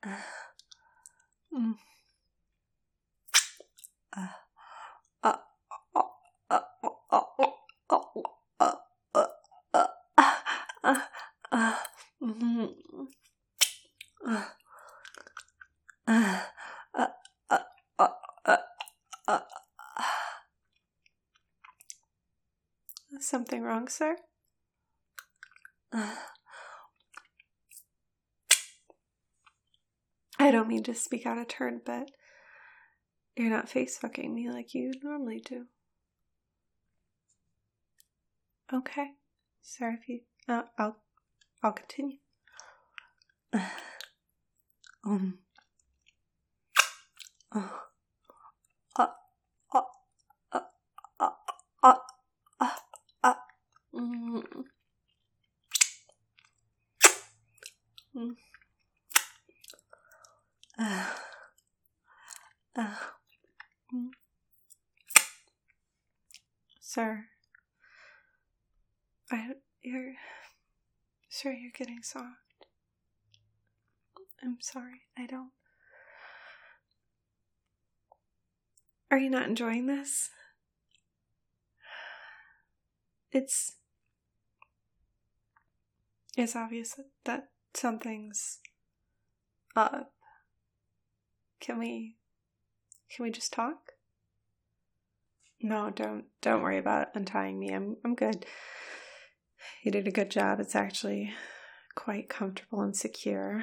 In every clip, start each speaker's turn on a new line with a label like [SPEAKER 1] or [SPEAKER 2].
[SPEAKER 1] Mm. Something wrong, sir? I don't mean to speak out of turn, but you're not face fucking me like you normally do. Okay, sorry if you. I'll continue. Sir, you're getting soft. I'm sorry, Are you not enjoying this? It's obvious that something's up. Can we just talk? No, don't worry about untying me. I'm good. You did a good job. It's actually quite comfortable and secure.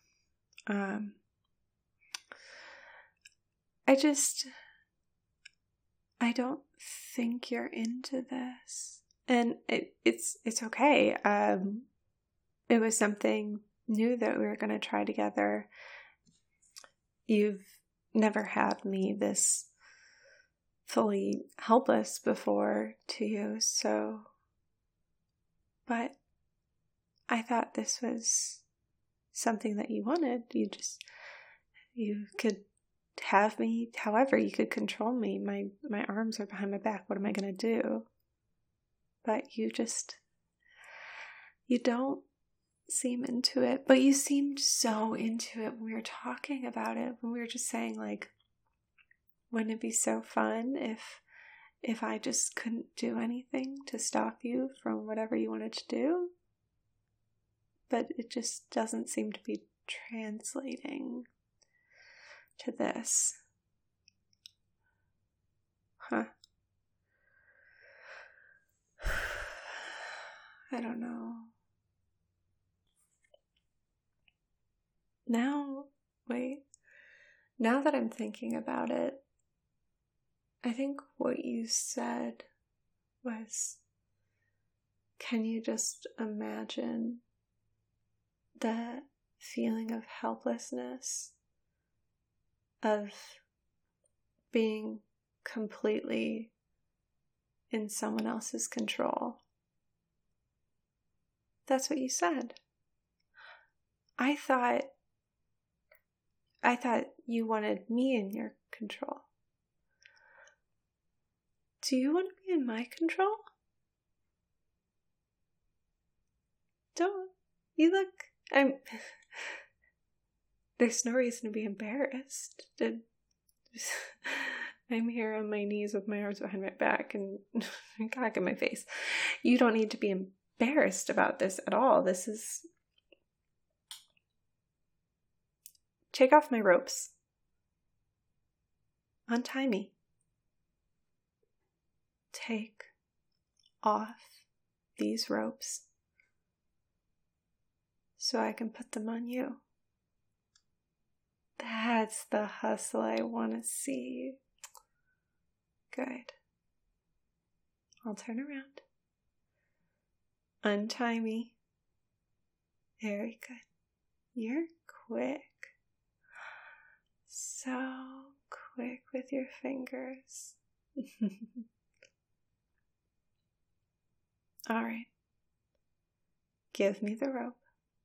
[SPEAKER 1] I don't think you're into this. And it's okay. It was something new that we were going to try together. You've never had me this fully helpless before to you, so... But I thought this was something that you wanted. You could have me however, you could control me. My arms are behind my back. What am I going to do? But you don't seem into it. But you seemed so into it when we were talking about it. When we were just saying, like, wouldn't it be so fun if I just couldn't do anything to stop you from whatever you wanted to do? But it just doesn't seem to be translating to this. Huh. I don't know. Now that I'm thinking about it, I think what you said was, can you just imagine the feeling of helplessness, of being completely in someone else's control? That's what you said. I thought you wanted me in your control. Do you want to be in my control? Don't. You look... There's no reason to be embarrassed. I'm here on my knees with my arms behind my back and cock in my face. You don't need to be embarrassed about this at all. This is... Take off my ropes. Untie me. Take off these ropes so I can put them on you. That's the hustle I want to see. Good. I'll turn around. Untie me. Very good. You're quick. So quick with your fingers. All right. Give me the rope.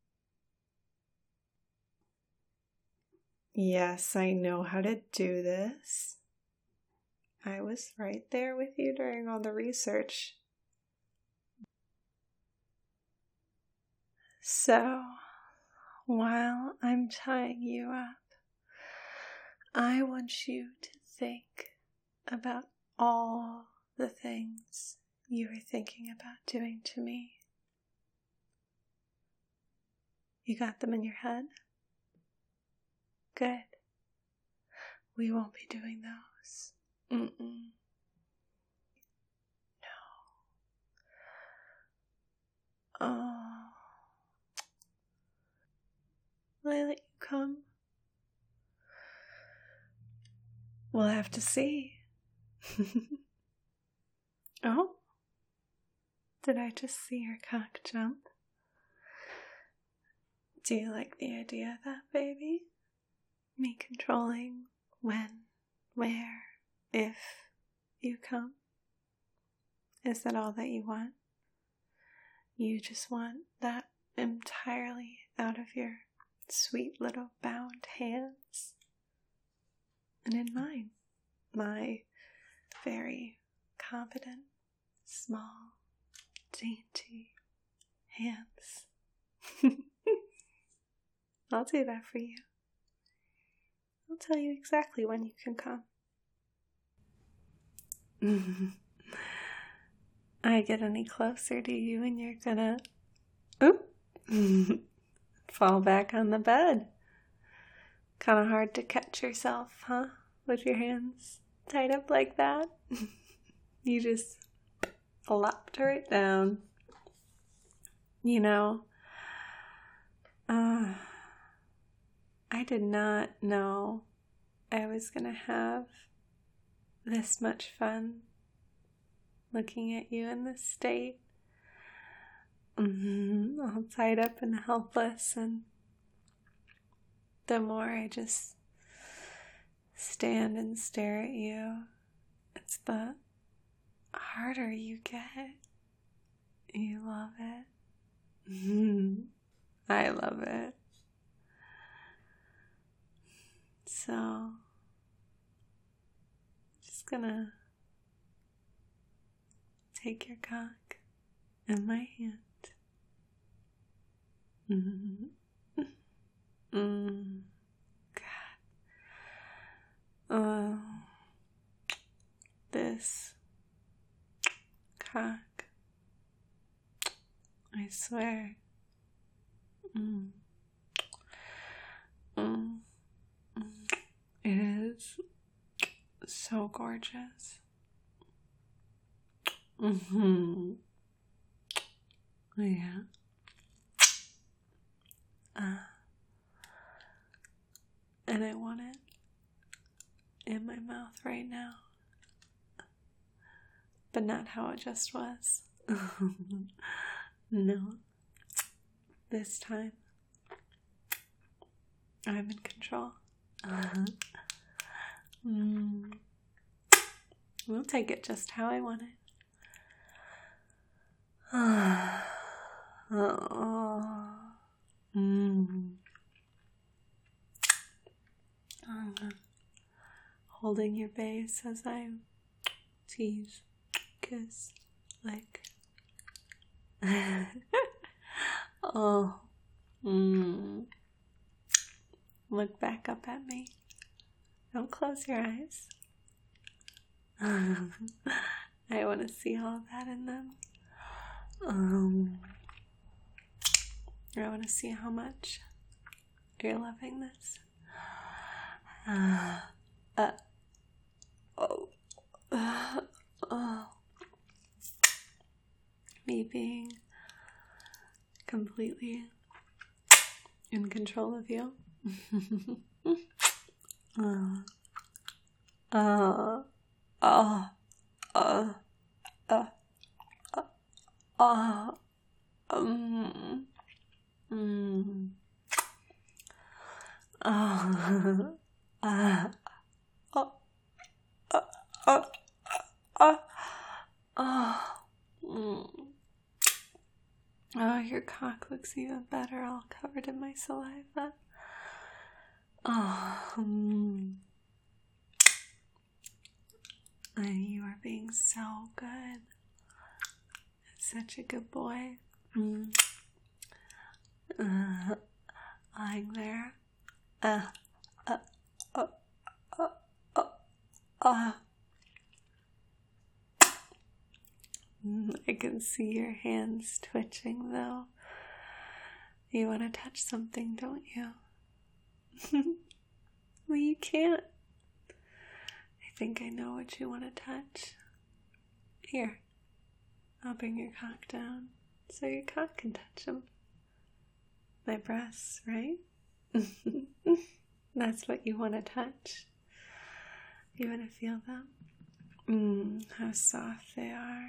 [SPEAKER 1] Yes, I know how to do this. I was right there with you during all the research. So, while I'm tying you up, I want you to think about all the things you were thinking about doing to me. You got them in your head? Good. We won't be doing those. No. Oh. Will I let you come? We'll have to see. Oh? Did I just see your cock jump? Do you like the idea of that, baby? Me controlling when, where, if you come? Is that all that you want? You just want that entirely out of your sweet little bound hands and in mine, my very competent, small, dainty hands. I'll do that for you. I'll tell you exactly when you can come. I get any closer to you and you're gonna fall back on the bed. Kind of hard to catch yourself, huh? With your hands tied up like that. You just flopped right down. You know, I did not know I was gonna have this much fun looking at you in this state. All tied up and helpless, and the more I just stand and stare at you, it's the harder you get. You love it. I love it. So, just gonna take your cock in my hand. God. Oh, this cock. I swear. It is so gorgeous. Yeah. And I want it in my mouth right now. But not how it just was. No. This time, I'm in control. We'll take it just how I want it. Holding your base as I tease, kiss, lick. Oh. Look back up at me. Don't close your eyes. I want to see all of that in them. I want to see how much you're loving this. Me being completely in control of you. Oh, your cock looks even better, all covered in my saliva. You are being so good. Such a good boy. lying there. uh, uh, uh, uh, uh, uh. I can see your hands twitching though. You want to touch something, don't you? Well, you can't. I think I know what you want to touch. Here, I'll bring your cock down so your cock can touch them. My breasts, right? That's what you want to touch. You want to feel them? How soft they are.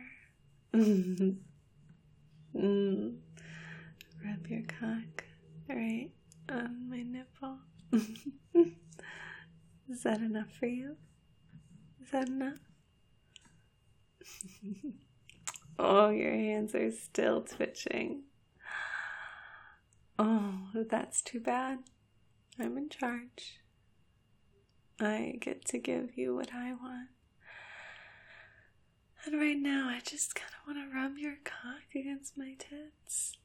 [SPEAKER 1] Rub your cock right on my nipple. Is that enough for you? Is that enough? Oh, your hands are still twitching. Oh, that's too bad. I'm in charge. I get to give you what I want. And right now, I just kind of want to rub your cock against my tits.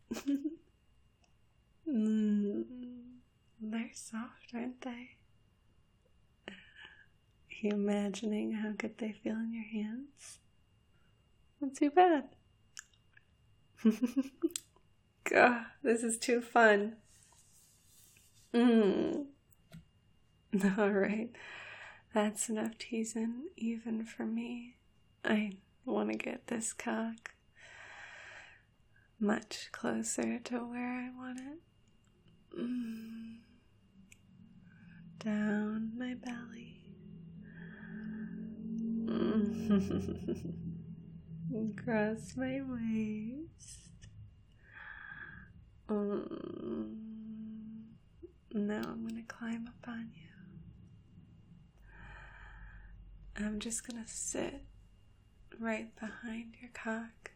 [SPEAKER 1] They're soft, aren't they? Are you imagining how good they feel in your hands? Not too bad. God, this is too fun. Alright, that's enough teasing even for me. I want to get this cock much closer to where I want it. Down my belly. Across my waist. Now I'm going to climb up on you. I'm just going to sit right behind your cock.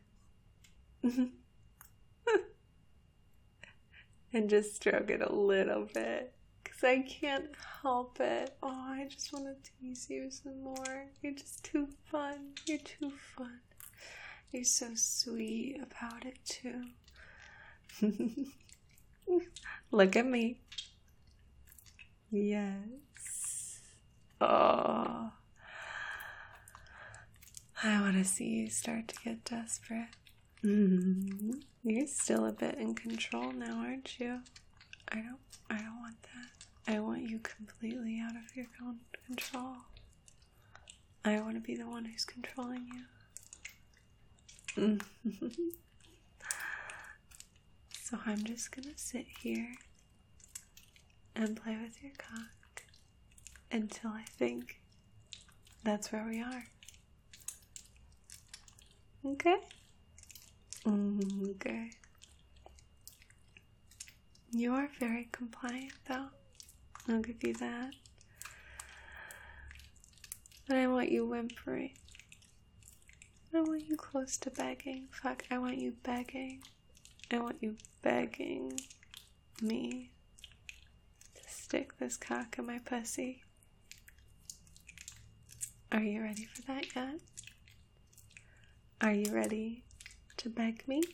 [SPEAKER 1] And just stroke it a little bit. Because I can't help it. Oh, I just want to tease you some more. You're just too fun. You're too fun. You're so sweet about it too. Look at me. Yes. Oh. I want to see you start to get desperate. You're still a bit in control now, aren't you? I don't want that. I want you completely out of your own control. I want to be the one who's controlling you. So I'm just gonna sit here and play with your cock until I think that's where we are. Okay? Okay. You are very compliant, though. I'll give you that. But I want you whimpering. I want you close to begging. Fuck, I want you begging. I want you begging me to stick this cock in my pussy. Are you ready for that yet? Are you ready to beg me?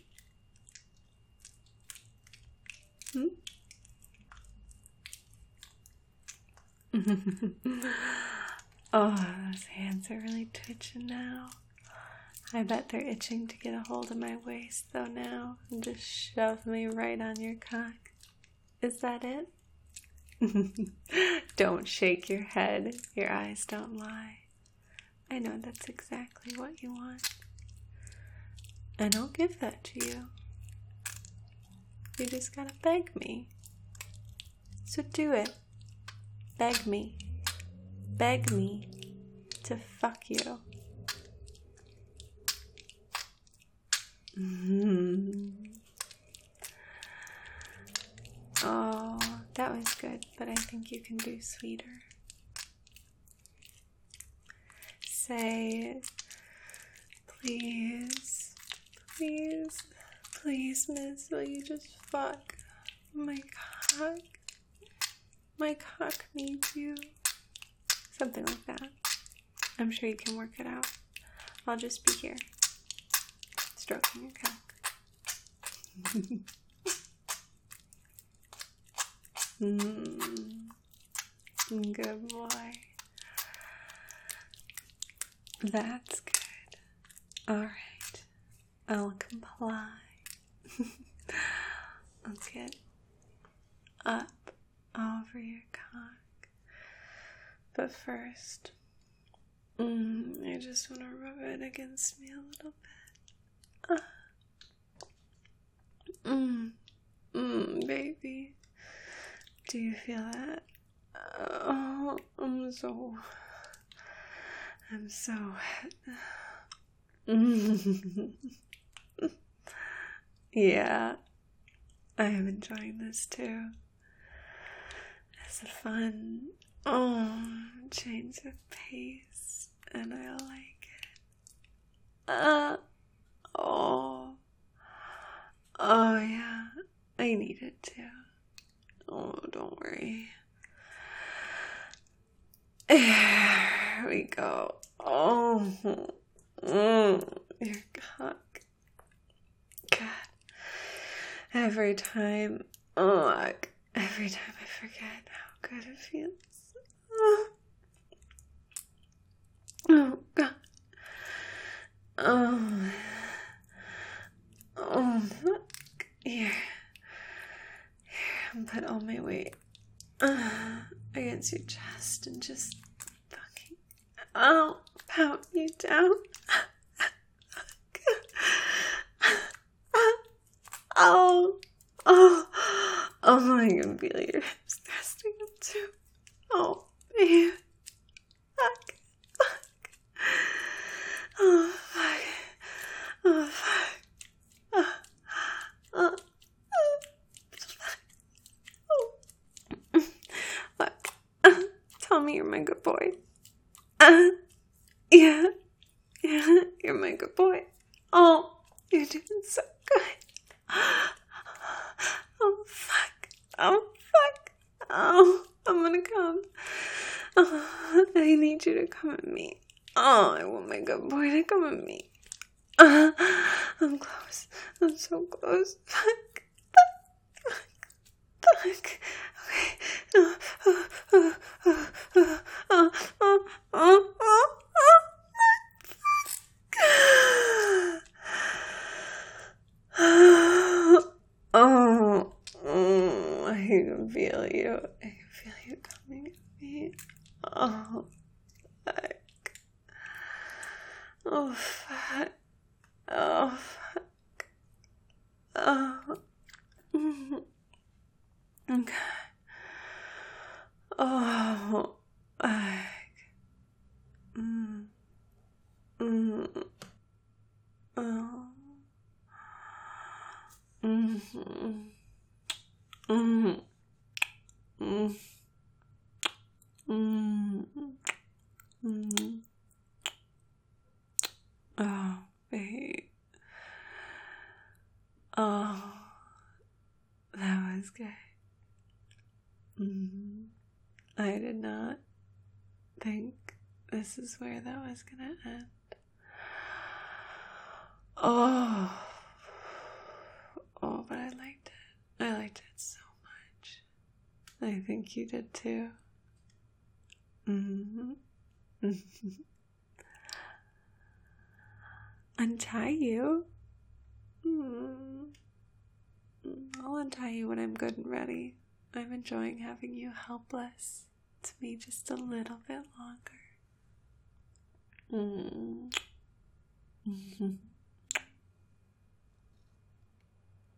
[SPEAKER 1] Oh, those hands are really twitching now. I bet they're itching to get a hold of my waist though now and just shove me right on your cock. Is that it? Don't shake your head. Your eyes don't lie. I know that's exactly what you want. And I'll give that to you. You just gotta beg me. So do it. Beg me. Beg me to fuck you. Oh, that was good, but I think you can do sweeter. Say, please, please, please, miss, will you just fuck my cock? My cock needs you. Something like that. I'm sure you can work it out. I'll just be here, stroking your cock. Good boy. That's good. Alright. I'll comply. Let's get up over your cock. But first, I just want to rub it against me a little bit. Baby. Do you feel that? Oh, I'm so wet. Yeah, I am enjoying this too. Is it fun? Oh, change of pace, and I like it. Oh yeah, I need it too. Oh, don't worry. Here we go. Oh, your cock. God. Every time I forget how good it feels. Oh, God. Oh, here, put all my weight against your chest and just fucking, pound you down. I can feel your hips thrusting up too. Oh, man. Fuck. Oh, fuck. Oh, fuck. Fuck. Tell me you're my good boy. Yeah, you're my good boy. Oh, you're doing so good. Oh, fuck. Oh, I'm gonna come. Oh, I need you to come at me. Oh, I want my good boy to come at me. I'm close. I'm so close. Fuck. Okay. I can feel you. I can feel you coming at me. Oh, fuck. Oh, fuck. Oh, fuck. Oh. Okay. Oh, fuck. Oh. Oh, babe. Oh, that was good. I did not think this is where that was gonna end. Oh, but I liked it. I liked it so much. I think you did too. Untie you? I'll untie you when I'm good and ready. I'm enjoying having you helpless to me just a little bit longer.